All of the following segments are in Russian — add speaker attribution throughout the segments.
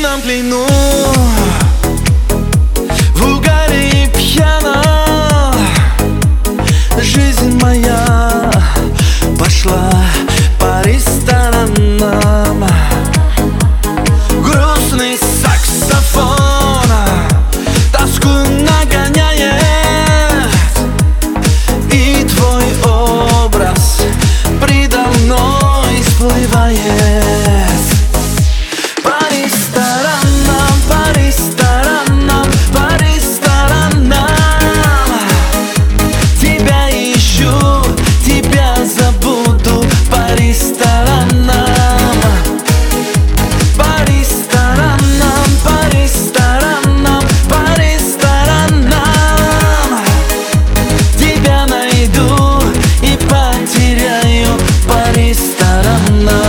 Speaker 1: дымном плену, в угаре и пьяно жизнь моя пошла по ресторанам. Грустный саксофон тоску нагоняет, и твой образ предо мной всплывает. По ресторанам, по ресторанам, по ресторанам тебя ищу, тебя забуду. По ресторанам, по ресторанам, по ресторанам, по ресторанам тебя найду и потеряю. По ресторанам.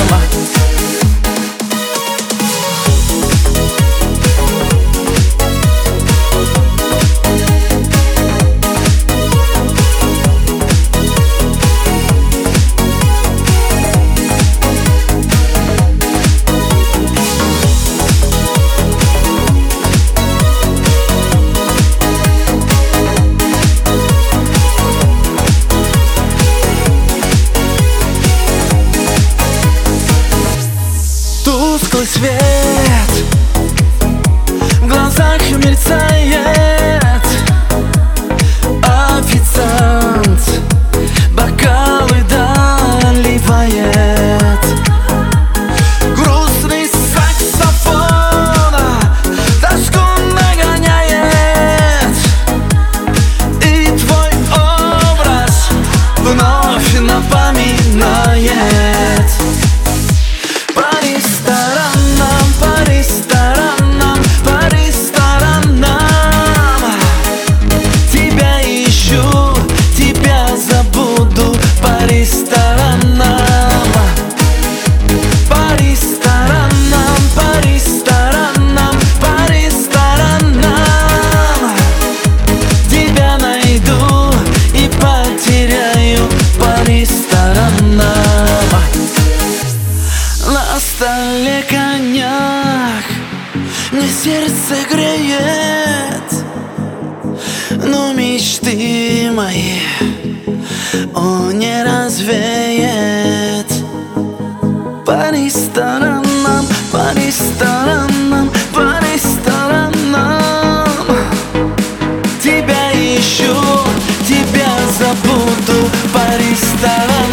Speaker 1: Тусклый свет в глазах мерцает. Официант бокалы доливает. Грустный саксофон тоску нагоняет, и твой образ вновь напоминает. По ресторанам, по ресторанам, по ресторанам тебя ищу, тебя забуду. По ресторанам, по ресторанам, по ресторанам, по ресторанам тебя найду и потеряю. По ресторанам. На столе коньяк мне сердце греет, но мечты мои он не развеет. По ресторанам, по ресторанам, по ресторанам тебя ищу, тебя забуду. По ресторанам.